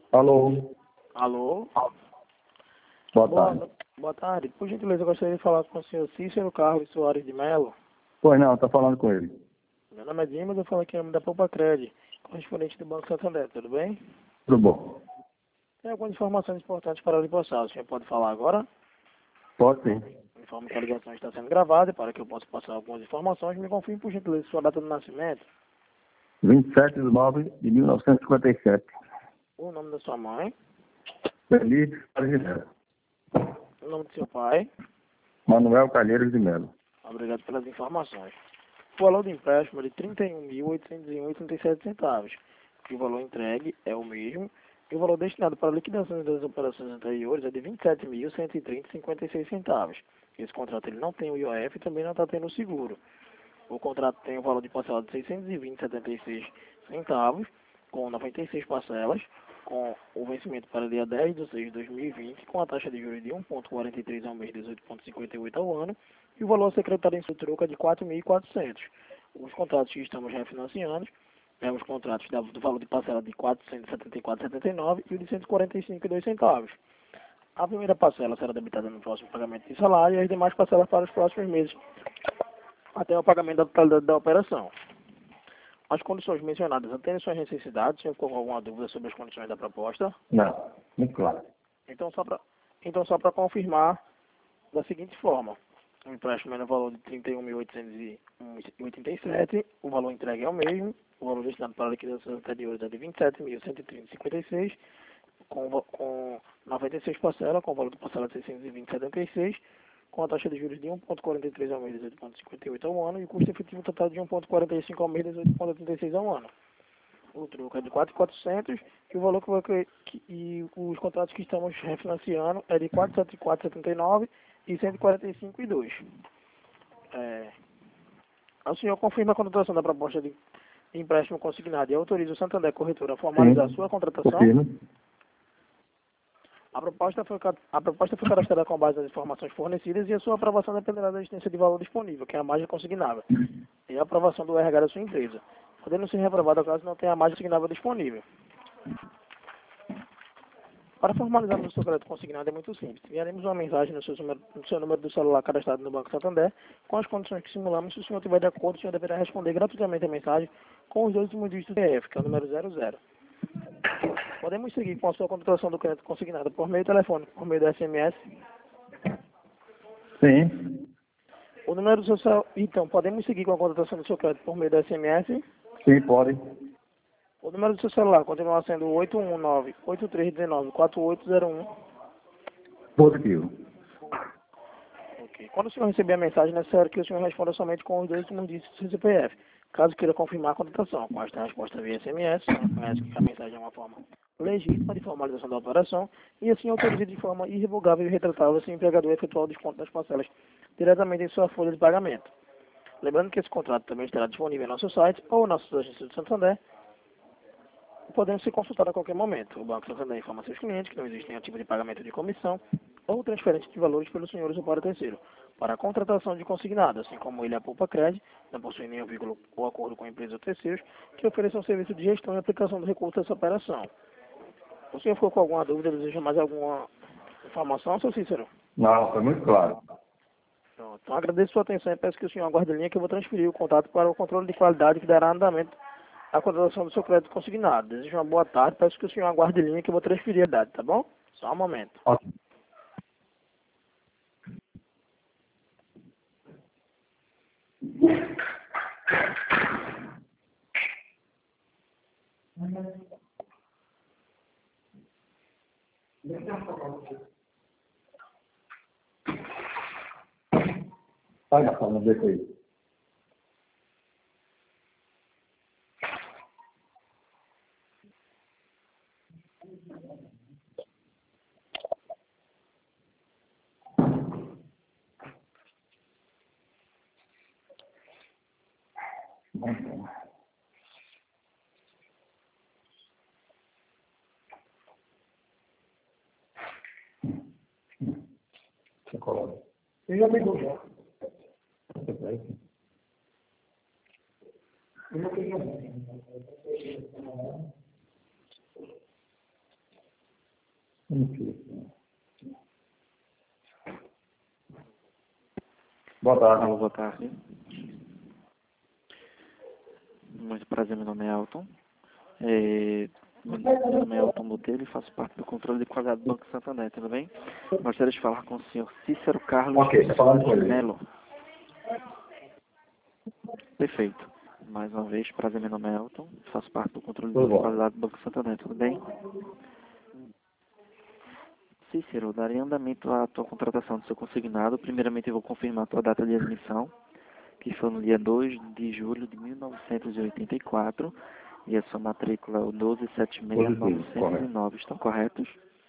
Alô, Alô? boa tarde. Boa tarde. Por gentileza, eu gostaria de falar com o senhor Cícero Carlos Soares de Mello. Pois não, tá falando com ele. Meu nome é Dimas, eu falo aqui em nome da Poupa Cred, correspondente do Banco Santander, tudo bem? Tudo bom? Tem algumas informações importantes para lhe passar. O senhor pode falar agora? Pode sim. Informo que a ligação está sendo gravada e para que eu possa passar algumas informações, me confirme por gentileza sua data de nascimento, 27/9/1957. o nome da sua mãe, Feliz Soares de Melo. o nome do seu pai. Manuel Calheiros de Melo. Obrigado pelas informações. O valor do empréstimo é de R$ 31.801,87. O valor entregue é o mesmo. E o valor destinado para a liquidação das operações anteriores é de R$ 27.130,56. Esse contrato ele não tem o IOF e também não está tendo o seguro. O contrato tem o valor de parcela de R$ 620,76, com 96 parcelas, com o vencimento para dia 10/6/2020, com a taxa de juros de 1,43 ao mês, 18,58 ao ano, e o valor secretado em sua troca é de 4.400. Os contratos que estamos refinanciando os contratos do valor de parcela de R$ 474,79 e o de R$ 145,02. A primeira parcela será debitada no próximo pagamento de salário e as demais parcelas para os próximos meses, até o pagamento da totalidade da operação. As condições mencionadas atendem suas necessidades. Se ficou com alguma dúvida sobre as condições da proposta, Não, muito claro. então só para confirmar da seguinte forma: o empréstimo é no valor de R$ 31.887, o valor entregue é o mesmo, o valor destinado para liquidações anteriores é de R$ 27.130,56, com 96 parcelas, com o valor de parcela de R$ 620,76, com a taxa de juros de 1,43 ao mês, 18,58 ao ano, e o custo efetivo total de 1,45 ao mês, 18,86 ao ano. O troco é de 4.400 e o valor e os contratos que estamos refinanciando é de 474,79 e 145,2. O senhor confirma a contratação da proposta de empréstimo consignado e autoriza o Santander Corretora a formalizar a Sim, sua contratação? confirmo. A proposta foi cadastrada com base nas informações fornecidas e a sua aprovação dependerá da existência de valor disponível, que é a margem consignável, e a aprovação do RH da sua empresa, podendo ser reprovada caso não tenha a margem consignável disponível. Para formalizarmos o seu crédito consignado é muito simples. Enviaremos uma mensagem no seu número do celular cadastrado no Banco Santander com as condições que simulamos. Se o senhor estiver de acordo, o senhor deverá responder gratuitamente a mensagem com os dois últimos dígitos do CPF, que é o número 00. Podemos seguir com a sua contratação do crédito consignado por meio telefônico, por meio do SMS. Sim, O número do seu celular. Então, podemos seguir com a contratação do seu crédito por meio do SMS. sim, pode. O número do seu celular continua sendo 819-8319-4801. Positivo. Ok. Quando o senhor receber a mensagem, é necessário que o senhor responda somente com os dois últimos dígitos do seu CPF. Caso queira confirmar a contratação, com esta resposta via SMS, o senhor reconhece que a mensagem é uma forma legítima de formalização da operação e assim autoriza de forma irrevogável e retratável se o empregador efetuar o desconto das parcelas diretamente em sua folha de pagamento. Lembrando que esse contrato também estará disponível em nosso site ou nossas agências do Santander, podendo ser consultado a qualquer momento. O Banco Santander informa a seus clientes que não existe nenhum tipo de pagamento de comissão ou transferência de valores pelos senhores ou para terceiro. Para a contratação de consignado, assim como ele, a Poupa Cred, não possui nenhum vínculo ou acordo com empresas ou terceiros que ofereçam serviço de gestão e aplicação do recurso dessa operação. O senhor ficou com alguma dúvida, deseja mais alguma informação, seu Cícero? Não, foi muito claro. Então agradeço a sua atenção e peço que o senhor aguarde a linha que eu vou transferir o contato para o controle de qualidade que dará andamento à contratação do seu crédito consignado. Desejo uma boa tarde, peço que o senhor aguarde a linha que eu vou transferir a idade, tá bom? Só um momento. Ok. Vai na forma desse aí. Chocolate. Eu já pegou já. Eu já peguei. Enfim. Boa tarde. Alô, boa tarde. Muito prazer, meu nome é Elton. Meu nome é Elton Botelho e faço parte do controle de qualidade do Banco Santander, tudo bem? Gostaria de falar com o senhor Cícero Carlos Ok, tá falando com Soares ele. Melo. Perfeito. Mais uma vez, prazer, meu nome é Elton, faço parte do controle Tudo de bom. qualidade do Banco Santander, tudo bem? Cícero, daria andamento à tua contratação do seu consignado. Primeiramente, eu vou confirmar a tua data de admissão, que foi no dia 2 de julho de 1984, e a sua matrícula é o Positivo, correto. 1276909. Estão corretos?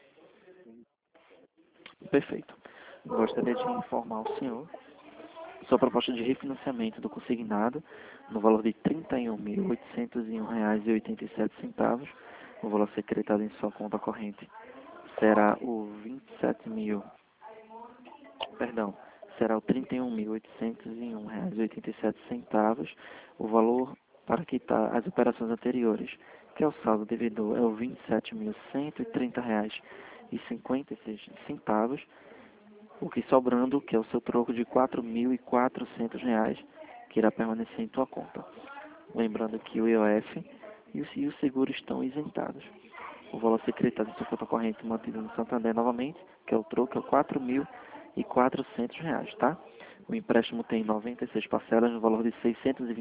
Perfeito. Gostaria de informar o senhor sua proposta de refinanciamento do consignado no valor de R$ 31.801,87. O valor a ser creditado em sua conta corrente será o 27 mil, perdão, será o R$ 31.801,87. O valor para quitar as operações anteriores, que é o saldo devedor, é o R$ 27.130,56. O que sobrando, que é o seu troco de R$ 4.400, que irá permanecer em tua conta. Lembrando que o IOF e o seguro estão isentados. O valor secretado em sua conta corrente mantido no Santander novamente, que é o troco, é R$ 4.400, tá? O empréstimo tem 96 parcelas no valor de R$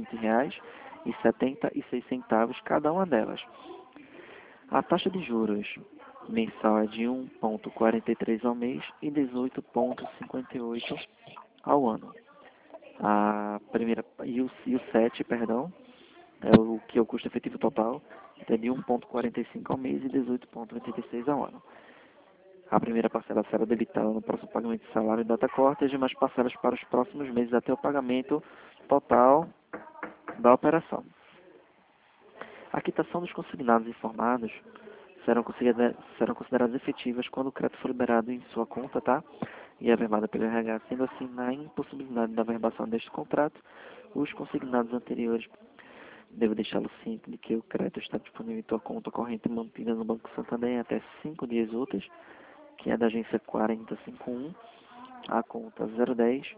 620,76 cada uma delas. A taxa de juros mensal é de 1,43 ao mês e 18,58 ao ano. A primeira e o 7, perdão, é o que é o custo efetivo total, é de 1,45 ao mês e 18,86 ao ano. A primeira parcela será debitada no próximo pagamento de salário e data corte, e as demais parcelas para os próximos meses até o pagamento total da operação. A quitação dos consignados informados serão consideradas efetivas quando o crédito for liberado em sua conta, tá? E averbada pelo RH. Sendo assim, na impossibilidade da averbação deste contrato, os consignados anteriores devo deixá-lo ciente de que o crédito está disponível em tua conta corrente mantida no Banco Santander em até 5 dias úteis, que é da agência 4051, a conta 010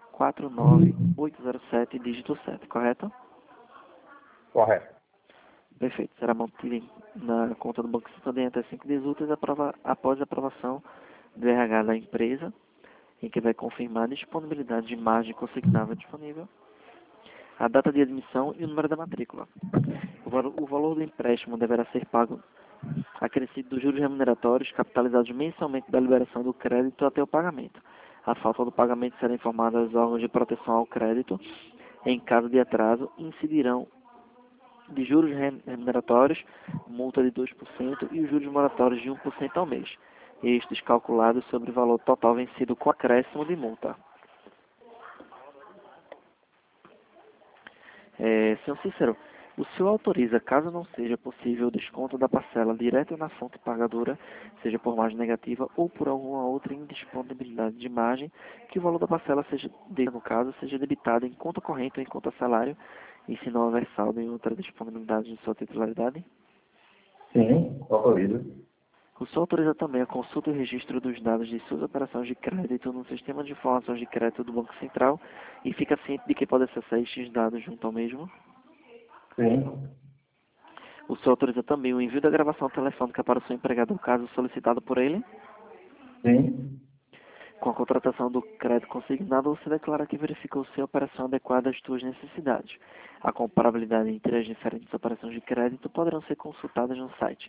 49807, dígito 7, correto? Correto. Perfeito. Será mantido na conta do Banco Santander até 5 dias úteis após a aprovação do RH da empresa, em que vai confirmar a disponibilidade de margem consignável disponível, a data de admissão e o número da matrícula. O valor do empréstimo deverá ser pago acrescido dos juros remuneratórios capitalizados mensalmente da liberação do crédito até o pagamento. A falta do pagamento será informada aos órgãos de proteção ao crédito. Em caso de atraso, incidirão de juros remuneratórios, multa de 2% e os juros moratórios de 1% ao mês. Estes calculados sobre o valor total vencido com acréscimo de multa. Senhor Cícero, o senhor autoriza, caso não seja possível o desconto da parcela direto na fonte pagadora, seja por margem negativa ou por alguma outra indisponibilidade de margem, que o valor da parcela seja, no caso, seja debitado em conta corrente ou em conta salário, e se não houver saldo em outra disponibilidade de sua titularidade? Sim, autoriza. O senhor autoriza também a consulta e registro dos dados de suas operações de crédito no sistema de informações de crédito do Banco Central e fica ciente de que pode acessar estes dados junto ao mesmo? Sim. O senhor autoriza também o envio da gravação telefônica para o seu empregado, caso solicitado por ele? Sim. Com a contratação do crédito consignado, você declara que verificou se a operação adequada às suas necessidades. A comparabilidade entre as diferentes operações de crédito poderão ser consultadas no site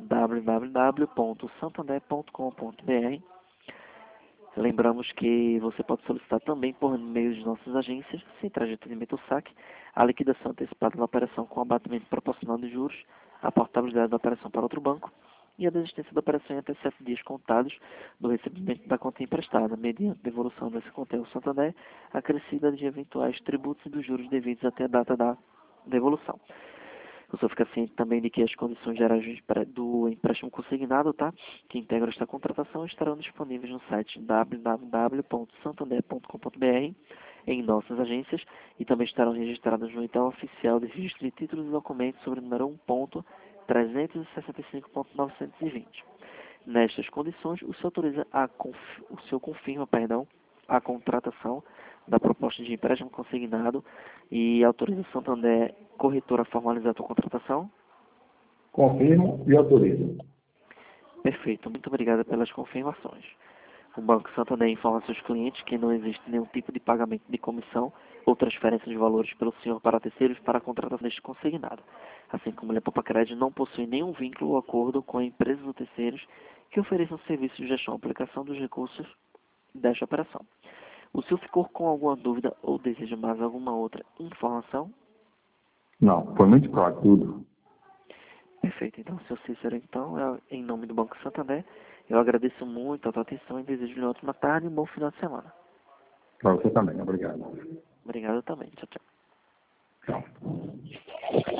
www.santander.com.br. Lembramos que você pode solicitar também por meio de nossas agências, sem trajeto de limite ou saque, a liquidação antecipada da operação com abatimento proporcional de juros, a portabilidade da operação para outro banco e a desistência da operação em até 7 dias contados do recebimento da conta emprestada, mediante devolução dessa conta ao Santander, acrescida de eventuais tributos e dos juros devidos até a data da devolução. O senhor fica ciente também de que as condições gerais do empréstimo consignado, tá, que integram esta contratação, estarão disponíveis no site www.santander.com.br, em nossas agências, e também estarão registradas no edital oficial de registro de títulos e documentos sobre o número 1.365.920. Nestas condições, o senhor confirma, a contratação da proposta de empréstimo consignado e autoriza a Santander Corretora a formalizar a sua contratação? Confirmo e autorizo. Perfeito, muito obrigado pelas confirmações. O Banco Santander informa a seus clientes que não existe nenhum tipo de pagamento de comissão ou transferência de valores pelo senhor para terceiros para a contratação deste consignado, assim como ele Poupa Crédito não possui nenhum vínculo ou acordo com empresas ou terceiros que ofereçam serviços de gestão e aplicação dos recursos desta operação. O senhor ficou com alguma dúvida ou deseja mais alguma outra informação? Não, foi muito claro tudo. Perfeito. Então, senhor Cícero, então, em nome do Banco Santander, eu agradeço muito a sua atenção e desejo-lhe uma ótima tarde e um bom final de semana. Para você também, obrigado. Obrigado também. Tchau, tchau. Tchau.